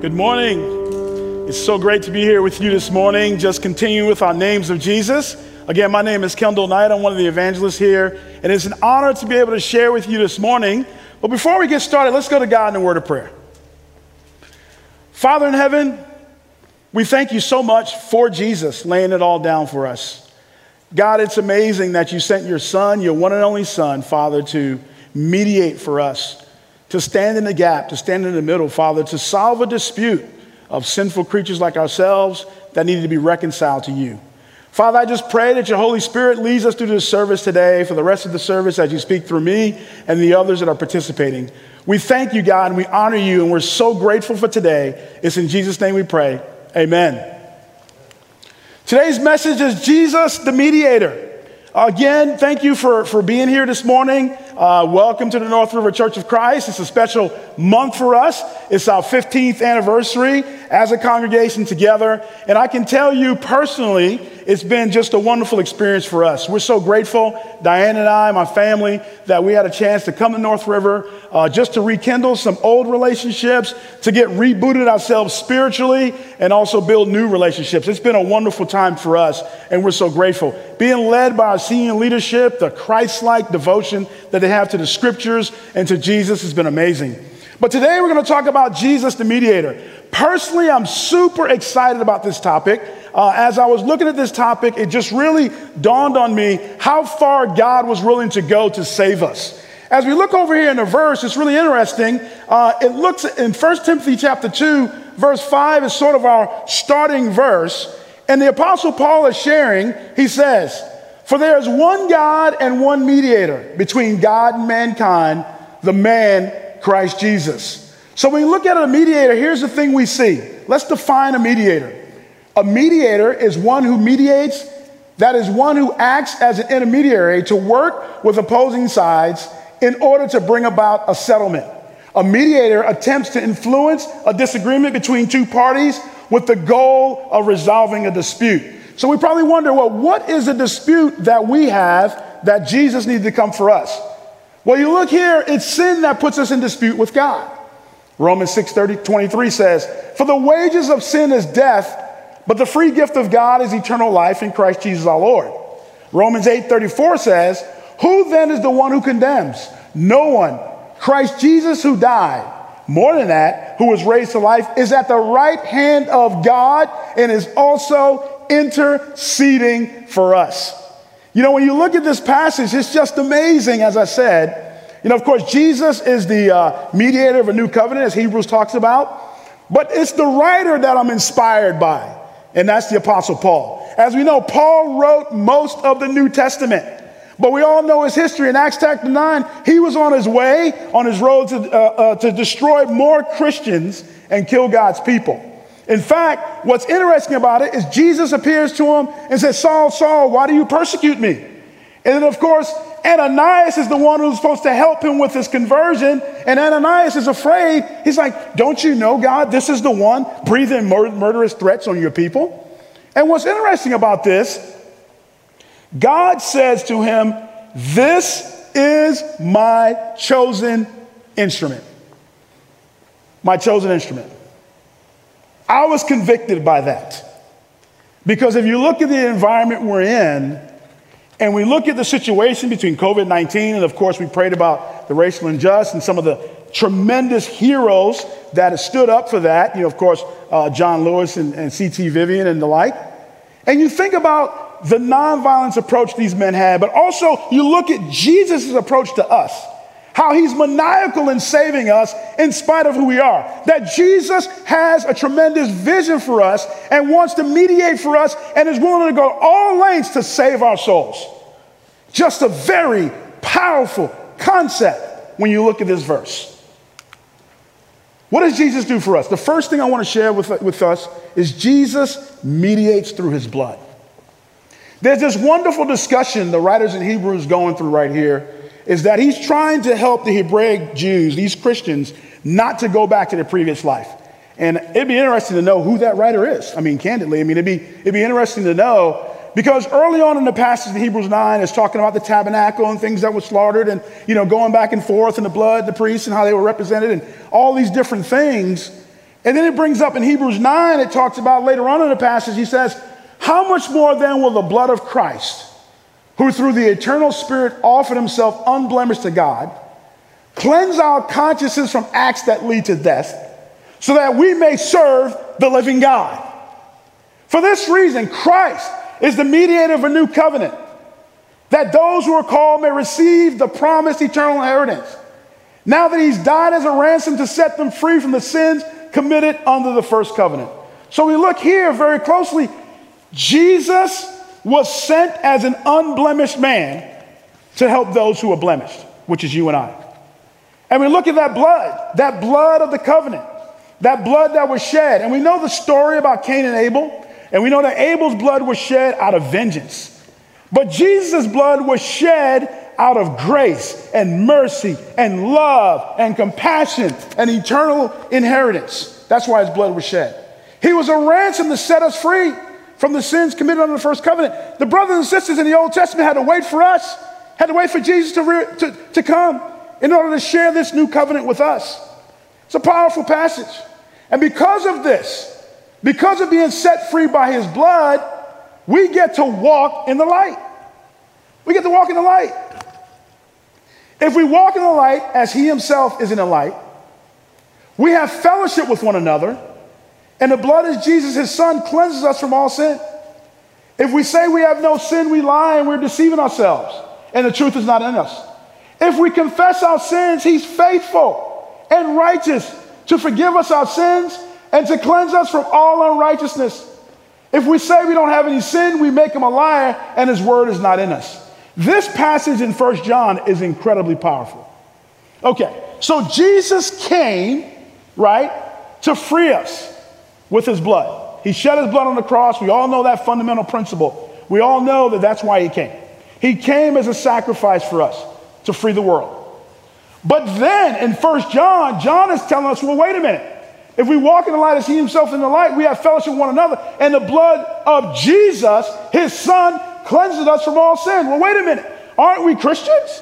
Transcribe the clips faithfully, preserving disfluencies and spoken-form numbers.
Good morning. It's so great to be here with you this morning, just continuing with our names of Jesus. Again, my name is Kendall Knight. I'm one of the evangelists here, and it's an honor to be able to share with you this morning. But before we get started, let's go to God in a word of prayer. Father in heaven, we thank you so much for Jesus laying it all down for us. God, it's amazing that you sent your son, your one and only son, Father, to mediate for us, to stand in the gap, to stand in the middle, Father, to solve a dispute of sinful creatures like ourselves that needed to be reconciled to you. Father, I just pray that your Holy Spirit leads us through this service today for the rest of the service as you speak through me and the others that are participating. We thank you, God, and we honor you, and we're so grateful for today. It's in Jesus' name we pray. Amen. Today's message is Jesus, the mediator. Again, thank you for, for being here this morning. Uh, welcome to the North River Church of Christ. It's a special month for us. It's our fifteenth anniversary as a congregation together. And I can tell you personally, it's been just a wonderful experience for us. We're so grateful, Diane and I, my family, that we had a chance to come to North River uh, just to rekindle some old relationships, to get rebooted ourselves spiritually, and also build new relationships. It's been a wonderful time for us, and we're so grateful. Being led by our senior leadership, the Christ-like devotion that they have to the scriptures and to Jesus has been amazing. But today we're going to talk about Jesus, the mediator. Personally, I'm super excited about this topic. Uh, as I was looking at this topic, it just really dawned on me how far God was willing to go to save us. As we look over here in the verse, it's really interesting. Uh, it looks in First Timothy chapter two, verse five is sort of our starting verse. And the Apostle Paul is sharing, he says, "For there is one God and one mediator between God and mankind, the man Christ Jesus." So when you look at a mediator, here's the thing we see. Let's define a mediator. A mediator is one who mediates, that is one who acts as an intermediary to work with opposing sides in order to bring about a settlement. A mediator attempts to influence a disagreement between two parties with the goal of resolving a dispute. So we probably wonder, well, what is a dispute that we have that Jesus needed to come for us? Well, you look here, it's sin that puts us in dispute with God. Romans six twenty-three says, "For the wages of sin is death, but the free gift of God is eternal life in Christ Jesus our Lord." Romans eight thirty-four says, "Who then is the one who condemns? No one. Christ Jesus, who died, more than that, who was raised to life, is at the right hand of God and is also interceding for us." You know, when you look at this passage, it's just amazing, as I said. You know, of course, Jesus is the uh, mediator of a new covenant, as Hebrews talks about. But it's the writer that I'm inspired by, and that's the Apostle Paul. As we know, Paul wrote most of the New Testament. But we all know his history. In Acts chapter nine, he was on his way, on his road to, uh, uh, to destroy more Christians and kill God's people. In fact, what's interesting about it is Jesus appears to him and says, "Saul, Saul, why do you persecute me?" And then, of course, Ananias is the one who's supposed to help him with his conversion. And Ananias is afraid. He's like, "Don't you know, God, this is the one breathing mur- murderous threats on your people?" And what's interesting about this, God says to him, "This is my chosen instrument." My chosen instrument. I was convicted by that. Because if you look at the environment we're in, and we look at the situation between covid nineteen, and of course we prayed about the racial injustice and some of the tremendous heroes that have stood up for that, you know, of course, uh, John Lewis and, and C T Vivian and the like. And you think about the nonviolence approach these men had, but also you look at Jesus' approach to us, how he's maniacal in saving us in spite of who we are. That Jesus has a tremendous vision for us and wants to mediate for us and is willing to go all lengths to save our souls. Just a very powerful concept when you look at this verse. What does Jesus do for us? The first thing I want to share with, with us is Jesus mediates through his blood. There's this wonderful discussion the writers in Hebrews going through right here, is that he's trying to help the Hebraic Jews, these Christians, not to go back to their previous life. And it'd be interesting to know who that writer is. I mean, candidly, I mean, it'd be, it'd be interesting to know, because early on in the passage of Hebrews nine is talking about the tabernacle and things that were slaughtered and, you know, going back and forth and the blood, the priests and how they were represented and all these different things. And then it brings up in Hebrews nine, it talks about later on in the passage, he says, how much more then will the blood of Christ, who through the eternal Spirit offered himself unblemished to God, cleanse our consciences from acts that lead to death, so that we may serve the living God. For this reason, Christ is the mediator of a new covenant, that those who are called may receive the promised eternal inheritance, now that he's died as a ransom to set them free from the sins committed under the first covenant. So we look here very closely. Jesus was sent as an unblemished man to help those who are blemished, which is you and I. And we look at that blood, that blood of the covenant, that blood that was shed. And we know the story about Cain and Abel, and we know that Abel's blood was shed out of vengeance. But Jesus' blood was shed out of grace and mercy and love and compassion and eternal inheritance. That's why his blood was shed. He was a ransom to set us free from the sins committed under the first covenant. The brothers and sisters in the Old Testament had to wait for us, had to wait for Jesus to, re- to, to come in order to share this new covenant with us. It's a powerful passage. And because of this, because of being set free by his blood, we get to walk in the light. We get to walk in the light. If we walk in the light as he himself is in the light, we have fellowship with one another, and the blood of Jesus, his son, cleanses us from all sin. If we say we have no sin, we lie and we're deceiving ourselves, and the truth is not in us. If we confess our sins, he's faithful and righteous to forgive us our sins and to cleanse us from all unrighteousness. If we say we don't have any sin, we make him a liar, and his word is not in us. This passage in First John is incredibly powerful. Okay, so Jesus came, right, to free us with his blood. He shed his blood on the cross. We all know that fundamental principle. We all know that that's why he came. He came as a sacrifice for us to free the world. But then in First John, John is telling us, well, wait a minute. If we walk in the light as he himself in the light, we have fellowship with one another, and the blood of Jesus, his son, cleanses us from all sin. Well, wait a minute. Aren't we Christians?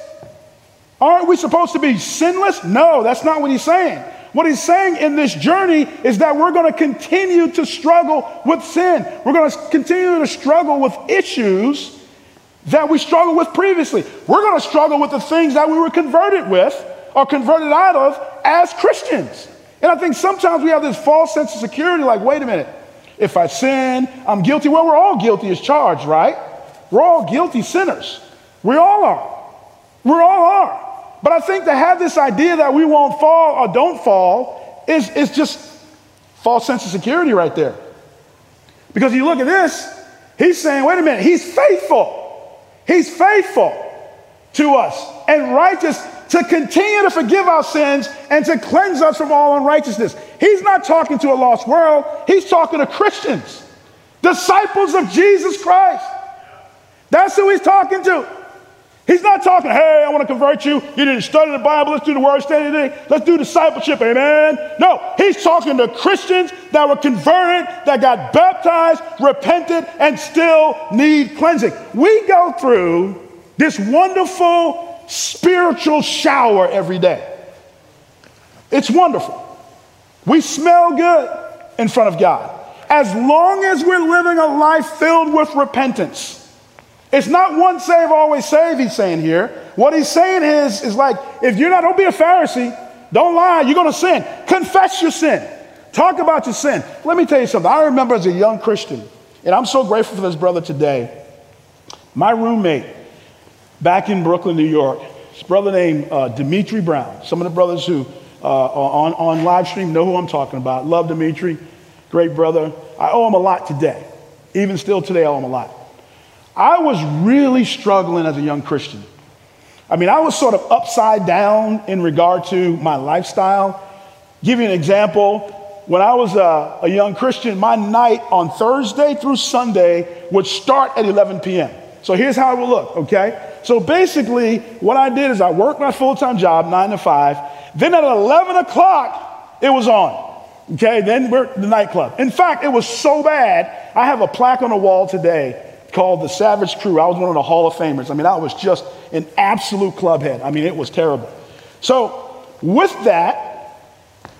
Aren't we supposed to be sinless? No, that's not what he's saying. What he's saying in this journey is that we're going to continue to struggle with sin. We're going to continue to struggle with issues that we struggled with previously. We're going to struggle with the things that we were converted with or converted out of as Christians. And I think sometimes we have this false sense of security, like, wait a minute, if I sin, I'm guilty. Well, we're all guilty as charged, right? We're all guilty sinners. We all are. We all are. But I think to have this idea that we won't fall or don't fall is, is just false sense of security right there. Because you look at this, he's saying, wait a minute, he's faithful. He's faithful to us and righteous to continue to forgive our sins and to cleanse us from all unrighteousness. He's not talking to a lost world. He's talking to Christians, disciples of Jesus Christ. That's who he's talking to. He's not talking, hey, I want to convert you. You didn't study the Bible. Let's do the word study today. Let's do discipleship, amen. No, he's talking to Christians that were converted, that got baptized, repented, and still need cleansing. We go through this wonderful spiritual shower every day. It's wonderful. We smell good in front of God. As long as we're living a life filled with repentance. It's not once saved, always saved, he's saying here. What he's saying is, is like, if you're not, don't be a Pharisee. Don't lie. You're going to sin. Confess your sin. Talk about your sin. Let me tell you something. I remember as a young Christian, and I'm so grateful for this brother today. My roommate back in Brooklyn, New York, this brother named uh, Dimitri Brown. Some of the brothers who uh, on, on live stream know who I'm talking about. Love Dimitri. Great brother. I owe him a lot today. Even still today, I owe him a lot. I was really struggling as a young Christian. I mean, I was sort of upside down in regard to my lifestyle. Give you an example. When I was a, a young Christian, my night on Thursday through Sunday would start at eleven p.m. So here's how it would look, okay? So basically, what I did is I worked my full-time job, nine to five. Then at eleven o'clock, it was on, okay? Then we're at the nightclub. In fact, it was so bad, I have a plaque on the wall today called the Savage Crew. I was one of the Hall of Famers. I mean, I was just an absolute clubhead. I mean, it was terrible. So with that,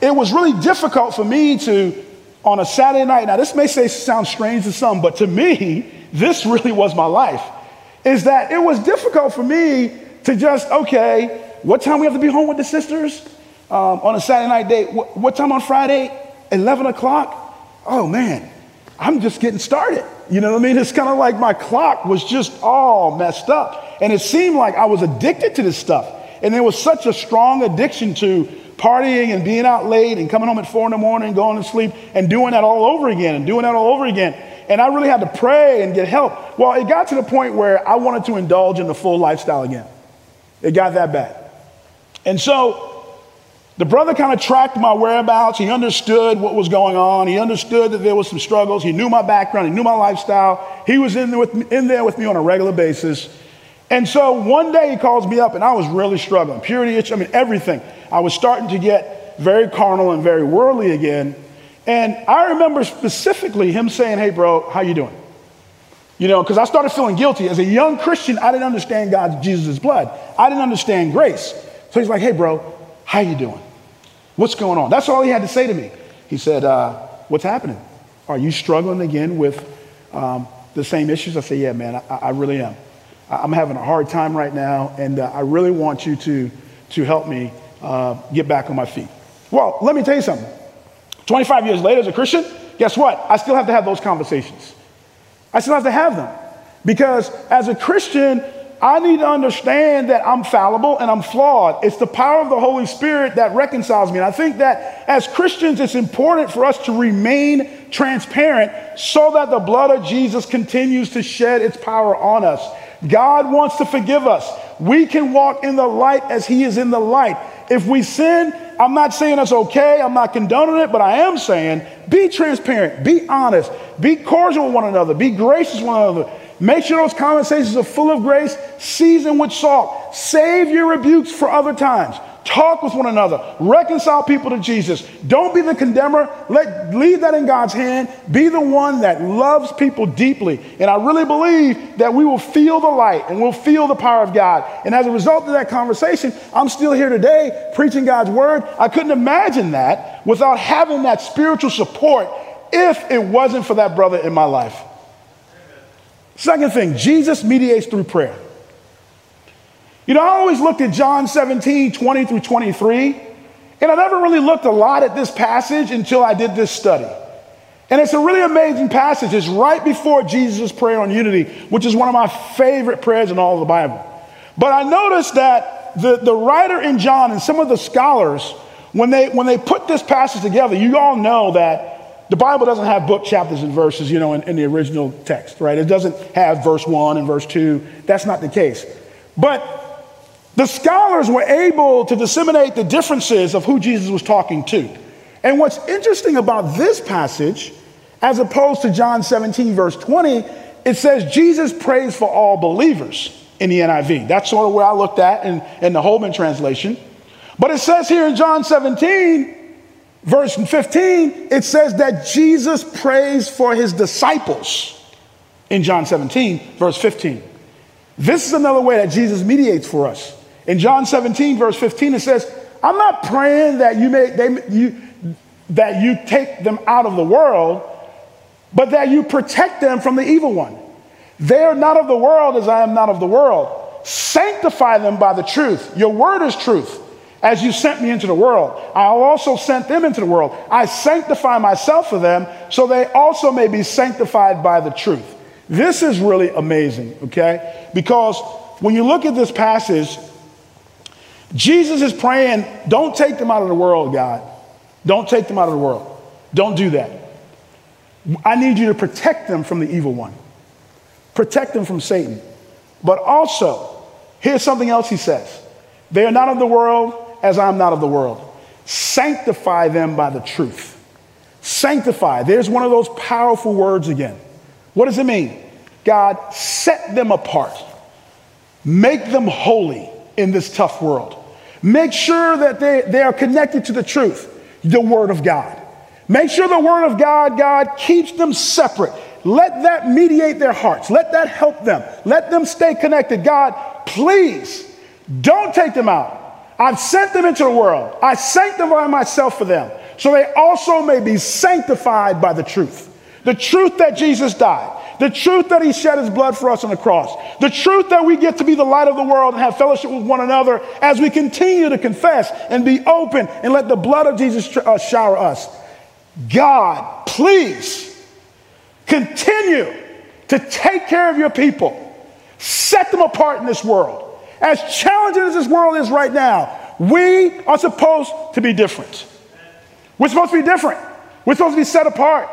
it was really difficult for me to, on a Saturday night, now this may say sound strange to some, but to me, this really was my life, is that it was difficult for me to just, okay, what time we have to be home with the sisters um, on a Saturday night date? What, what time on Friday? eleven o'clock? Oh man, I'm just getting started. You know what I mean? It's kind of like my clock was just all messed up. And it seemed like I was addicted to this stuff. And there was such a strong addiction to partying and being out late and coming home at four in the morning, going to sleep and doing that all over again and doing that all over again. And I really had to pray and get help. Well, it got to the point where I wanted to indulge in the full lifestyle again. It got that bad. And so the brother kind of tracked my whereabouts. He understood what was going on. He understood that there was some struggles. He knew my background. He knew my lifestyle. He was in there with me, in there with me on a regular basis. And so one day he calls me up and I was really struggling. Purity itch, I mean, everything. I was starting to get very carnal and very worldly again. And I remember specifically him saying, hey, bro, how you doing? You know, because I started feeling guilty. As a young Christian, I didn't understand God's, Jesus' blood. I didn't understand grace. So he's like, hey, bro, how you doing? What's going on? That's all he had to say to me. He said, uh, what's happening? Are you struggling again with um, the same issues? I said, yeah, man, I, I really am. I'm having a hard time right now, and uh, I really want you to, to help me uh, get back on my feet. Well, let me tell you something. twenty-five years later as a Christian, guess what? I still have to have those conversations. I still have to have them. Because as a Christian, I need to understand that I'm fallible and I'm flawed. It's the power of the Holy Spirit that reconciles me. And I think that as Christians, it's important for us to remain transparent so that the blood of Jesus continues to shed its power on us. God wants to forgive us. We can walk in the light as he is in the light. If we sin, I'm not saying it's okay. I'm not condoning it, but I am saying be transparent, be honest, be cordial with one another, be gracious with one another. Make sure those conversations are full of grace, seasoned with salt. Save your rebukes for other times. Talk with one another. Reconcile people to Jesus. Don't be the condemner. Let, leave that in God's hand. Be the one that loves people deeply. And I really believe that we will feel the light and we'll feel the power of God. And as a result of that conversation, I'm still here today preaching God's word. I couldn't imagine that without having that spiritual support if it wasn't for that brother in my life. Second thing, Jesus mediates through prayer. You know, I always looked at John seventeen, twenty through twenty-three, and I never really looked a lot at this passage until I did this study. And it's a really amazing passage. It's right before Jesus' prayer on unity, which is one of my favorite prayers in all of the Bible. But I noticed that the, the writer in John and some of the scholars, when they, when they put this passage together, you all know that the Bible doesn't have book, chapters, and verses, you know, in, in the original text, right? It doesn't have verse one and verse two. That's not the case. But the scholars were able to disseminate the differences of who Jesus was talking to. And what's interesting about this passage, as opposed to John seventeen, verse twenty, it says Jesus prays for all believers in the N I V. That's sort of where I looked at in, in the Holman translation. But it says here in John seventeen, verse fifteen, it says that Jesus prays for his disciples in John seventeen, verse fifteen. This is another way that Jesus mediates for us. In John seventeen, verse fifteen, it says, I'm not praying that you, may, they, you, that you take them out of the world, but that you protect them from the evil one. They are not of the world as I am not of the world. Sanctify them by the truth. Your word is truth. As you sent me into the world, I also sent them into the world. I sanctify myself for them so they also may be sanctified by the truth. This is really amazing, okay? Because when you look at this passage, Jesus is praying, don't take them out of the world, God. Don't take them out of the world. Don't do that. I need you to protect them from the evil one. Protect them from Satan. But also, here's something else he says. They are not of the world as I'm not of the world. Sanctify them by the truth. Sanctify. There's one of those powerful words again. What does it mean? God, set them apart. Make them holy in this tough world. Make sure that they, they are connected to the truth, the word of God. Make sure the word of God, God, keeps them separate. Let that mediate their hearts. Let that help them. Let them stay connected. God, please don't take them out. I've sent them into the world. I sanctify myself for them, so they also may be sanctified by the truth. The truth that Jesus died. The truth that he shed his blood for us on the cross. The truth that we get to be the light of the world and have fellowship with one another as we continue to confess and be open and let the blood of Jesus uh, shower us. God, please continue to take care of your people. Set them apart in this world. As challenging as this world is right now, we are supposed to be different. We're supposed to be different. We're supposed to be set apart.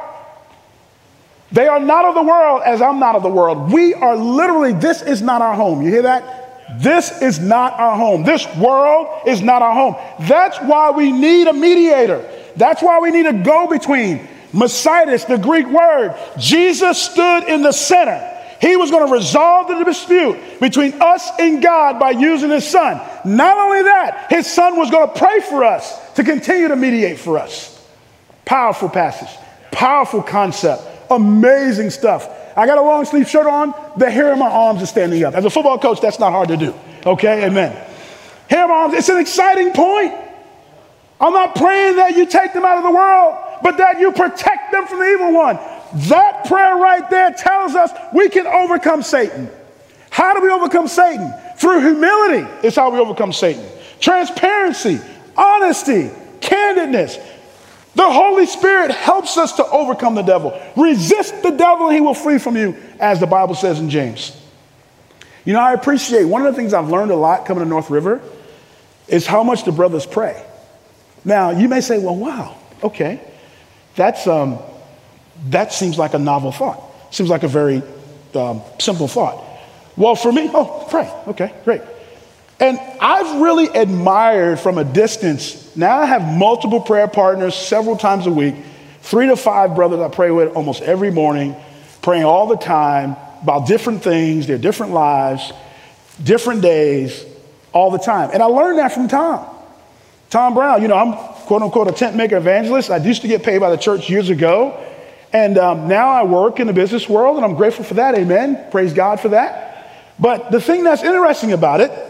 They are not of the world as I'm not of the world. We are literally, this is not our home. You hear that? This is not our home. This world is not our home. That's why we need a mediator. That's why we need a go-between. Messias, the Greek word. Jesus stood in the center. He was going to resolve the dispute between us and God by using his son. Not only that, his son was going to pray for us to continue to mediate for us. Powerful passage. Powerful concept. Amazing stuff. I got a long sleeve shirt on. The hair in my arms is standing up. As a football coach, that's not hard to do. Okay, amen. Hair in my arms, it's an exciting point. I'm not praying that you take them out of the world, but that you protect them from the evil one. That prayer right there tells us we can overcome Satan. How do we overcome Satan? Through humility is how we overcome Satan. Transparency, honesty, candidness. The Holy Spirit helps us to overcome the devil. Resist the devil and he will flee from you, as the Bible says in James. You know, I appreciate, one of the things I've learned a lot coming to North River is how much the brothers pray. Now, you may say, well, wow, okay. That's, um, that seems like a novel thought. Seems like a very um, simple thought. Well, for me, oh, pray. Okay, great. And I've really admired from a distance. Now I have multiple prayer partners several times a week, three to five brothers I pray with almost every morning, praying all the time about different things, their different lives, different days, all the time. And I learned that from Tom. Tom Brown, you know, I'm quote unquote a tent maker evangelist. I used to get paid by the church years ago. And um, now I work in the business world and I'm grateful for that. Amen. Praise God for that. But the thing that's interesting about it,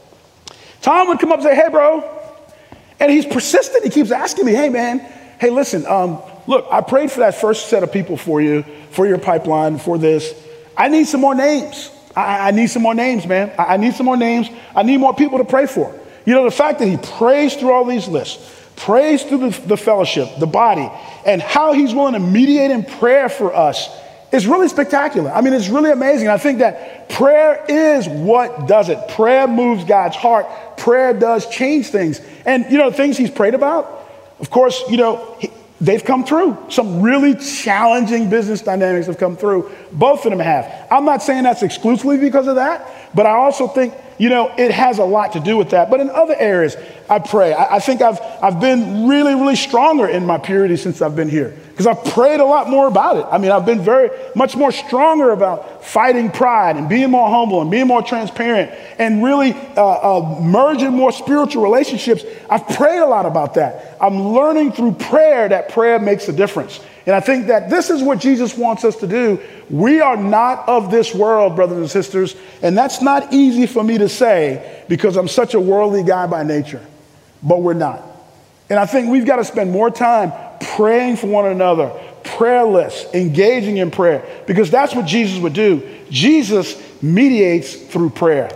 Tom would come up and say, hey, bro. And he's persistent. He keeps asking me, hey, man, hey, listen, um, look, I prayed for that first set of people for you, for your pipeline, for this. I need some more names. I, I need some more names, man. I, I need some more names. I need more people to pray for. You know, the fact that he prays through all these lists, prays through the, the fellowship, the body, and how he's willing to mediate in prayer for us is really spectacular. I mean, it's really amazing. I think that prayer is what does it. Prayer moves God's heart. Prayer does change things. And, you know, the things he's prayed about, of course, you know, he, they've come through. Some really challenging business dynamics have come through. Both of them have. I'm not saying that's exclusively because of that, but I also think, you know, it has a lot to do with that. But in other areas, I pray. I, I think I've I've been really, really stronger in my purity since I've been here because I've prayed a lot more about it. I mean, I've been very much more stronger about fighting pride and being more humble and being more transparent and really uh, uh, merging more spiritual relationships. I've prayed a lot about that. I'm learning through prayer that prayer makes a difference. And I think that this is what Jesus wants us to do. We are not of this world, brothers and sisters. And that's not easy for me to say because I'm such a worldly guy by nature. But we're not. And I think we've got to spend more time praying for one another, prayerless, engaging in prayer, because that's what Jesus would do. Jesus mediates through prayer.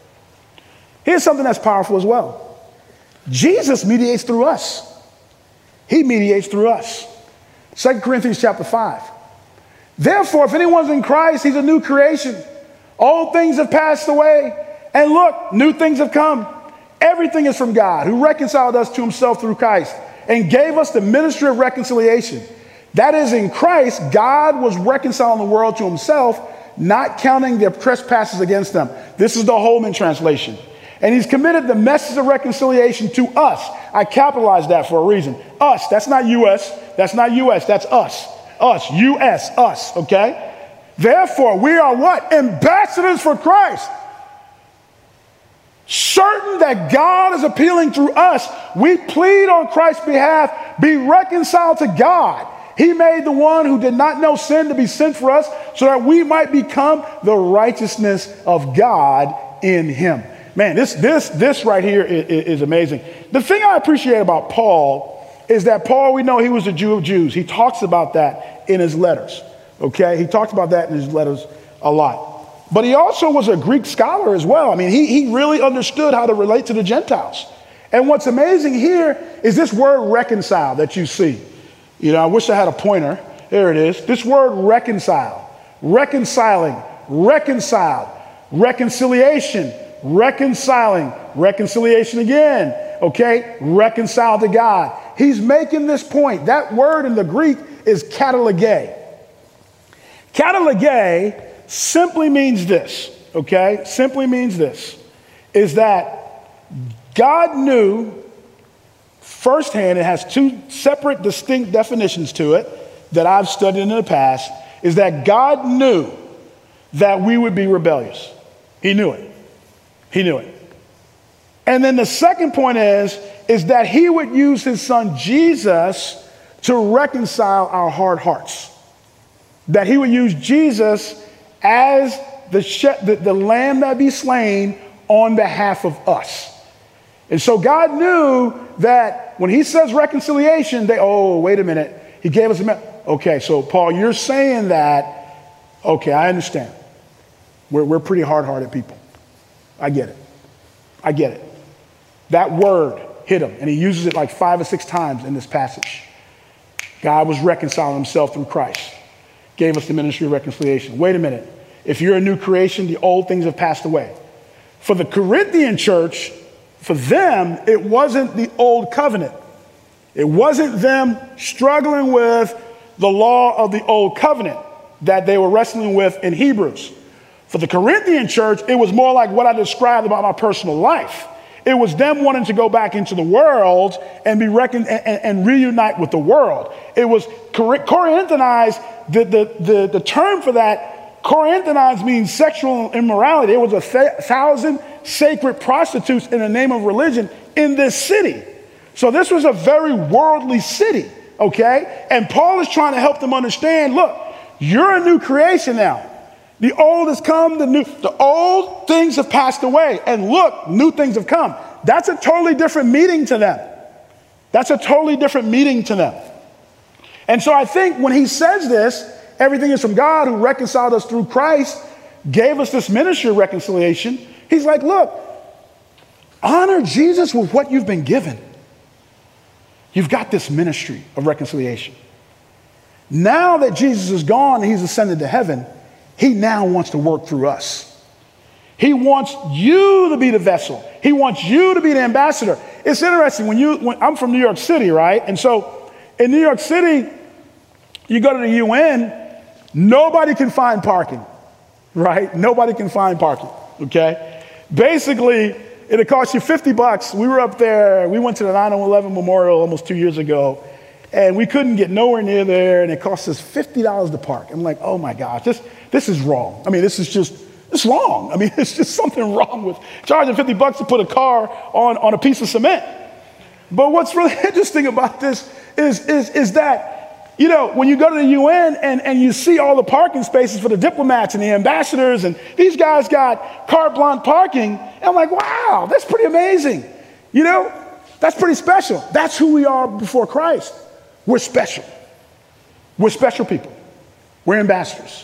Here's something that's powerful as well. Jesus mediates through us. He mediates through us. Second Corinthians chapter five. Therefore, if anyone's in Christ, he's a new creation. Old things have passed away, and look, new things have come. Everything is from God, who reconciled us to himself through Christ and gave us the ministry of reconciliation. That is, in Christ, God was reconciling the world to himself, not counting their trespasses against them. This is the Holman translation. And he's committed the message of reconciliation to us. I capitalized that for a reason. Us, that's not U S. That's not U S, that's us. Us, U S, us, okay? Therefore, we are what? Ambassadors for Christ. Certain that God is appealing through us, we plead on Christ's behalf, be reconciled to God. He made the one who did not know sin to be sin for us so that we might become the righteousness of God in him. Man, this, this, this right here is, is amazing. The thing I appreciate about Paul is that Paul, we know he was a Jew of Jews. He talks about that in his letters, okay? He talks about that in his letters a lot. But he also was a Greek scholar as well. I mean, he, he really understood how to relate to the Gentiles. And what's amazing here is this word reconcile that you see. You know, I wish I had a pointer. There it is. This word reconcile, reconciling, reconciled, reconciliation, reconciling, reconciliation again, okay? Reconciled to God. He's making this point. That word in the Greek is katalege. Katalege simply means this, okay? Simply means this, is that God knew firsthand, it has two separate distinct definitions to it that I've studied in the past, is that God knew that we would be rebellious. He knew it. He knew it. And then the second point is, is that he would use his son Jesus to reconcile our hard hearts. That he would use Jesus as the, sh- the, the lamb that be slain on behalf of us. And so God knew that when he says reconciliation, they, oh, wait a minute. He gave us a minute. Okay, so Paul, you're saying that, okay, I understand. We're, we're pretty hard-hearted people. I get it. I get it. That word hit him, and he uses it like five or six times in this passage. God was reconciling himself through Christ, gave us the ministry of reconciliation. Wait a minute. If you're a new creation, the old things have passed away. For the Corinthian church, for them, it wasn't the old covenant. It wasn't them struggling with the law of the old covenant that they were wrestling with in Hebrews. For the Corinthian church, it was more like what I described about my personal life. It was them wanting to go back into the world and be reckoned and, and, and reunite with the world. It was Corinthianized. The, the, the, the term for that, Corinthianized, means sexual immorality. There was a th- thousand sacred prostitutes in the name of religion in this city. So this was a very worldly city, okay? And Paul is trying to help them understand, look, you're a new creation now. The old has come, the new, the old things have passed away, and look, new things have come. That's a totally different meaning to them. That's a totally different meaning to them. And so I think when he says this, everything is from God who reconciled us through Christ, gave us this ministry of reconciliation. He's like, look, honor Jesus with what you've been given. You've got this ministry of reconciliation. Now that Jesus is gone and he's ascended to heaven, he now wants to work through us. He wants you to be the vessel. He wants you to be the ambassador. It's interesting when you, when I'm from New York City, right? And so in New York City, you go to the U N, nobody can find parking, right? Nobody can find parking, okay? Basically, it'll cost you fifty bucks. We were up there, we went to the nine eleven Memorial almost two years ago, and we couldn't get nowhere near there, and it cost us fifty dollars to park. I'm like, oh my gosh, this, this is wrong. I mean, this is just, it's wrong. I mean, it's just something wrong with charging fifty bucks to put a car on, on a piece of cement. But what's really interesting about this is, is, is that, you know, when you go to the U N and, and you see all the parking spaces for the diplomats and the ambassadors, and these guys got carte blanche parking, and I'm like, wow, that's pretty amazing. You know, that's pretty special. That's who we are before Christ. We're special. We're special people. We're ambassadors.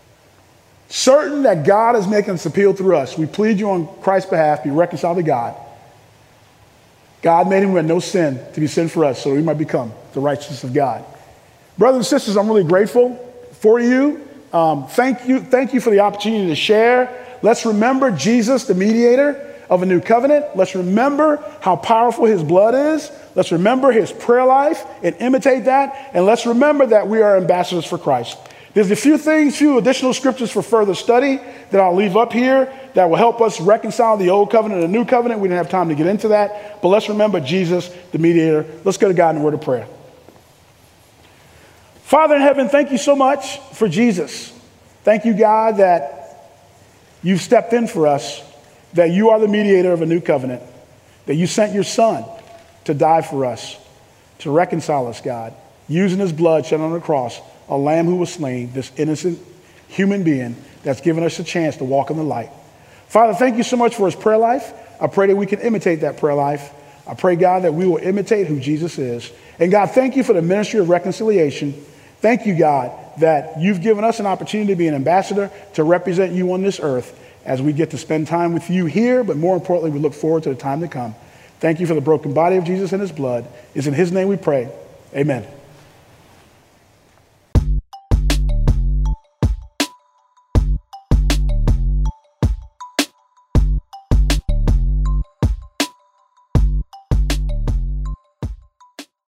Certain that God is making this appeal through us, we plead you on Christ's behalf, be reconciled to God. God made him who had no sin to be sin for us, so we might become the righteousness of God. Brothers and sisters, I'm really grateful for you. Um, thank you. Thank you for the opportunity to share. Let's remember Jesus, the mediator of a new covenant. Let's remember how powerful his blood is. Let's remember his prayer life and imitate that. And let's remember that we are ambassadors for Christ. There's a few things, few additional scriptures for further study that I'll leave up here that will help us reconcile the old covenant and the new covenant. We didn't have time to get into that. But let's remember Jesus, the mediator. Let's go to God in a word of prayer. Father in heaven, thank you so much for Jesus. Thank you, God, that you've stepped in for us, that you are the mediator of a new covenant, that you sent your son to die for us, to reconcile us, God, using his blood shed on the cross, a lamb who was slain, this innocent human being that's given us a chance to walk in the light. Father, thank you so much for his prayer life. I pray that we can imitate that prayer life. I pray, God, that we will imitate who Jesus is. And God, thank you for the ministry of reconciliation. Thank you, God, that you've given us an opportunity to be an ambassador to represent you on this earth as we get to spend time with you here, but more importantly, we look forward to the time to come. Thank you for the broken body of Jesus and his blood. It's in his name we pray. Amen.